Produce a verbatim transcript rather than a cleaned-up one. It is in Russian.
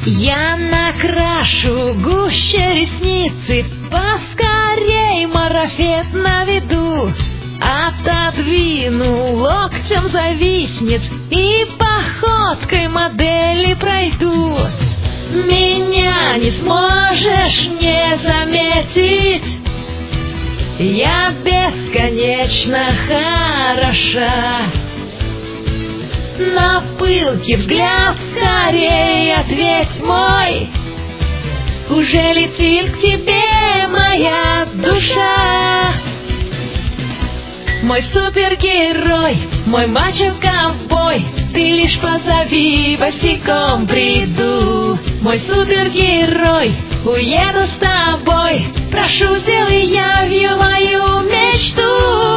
Я накрашу гуще ресницы, поскорей марафет наведу, отодвину локтем зависнет и походкой модели пройду. Меня не сможешь не заметить, я бесконечно хороша. На пылкий взгляд скорее ответь мой, уже летит к тебе моя душа. Мой супергерой, мой мачо-ковбой, ты лишь позови, босиком приду. Мой супергерой, уеду с тобой, прошу, сделай явью мою мечту.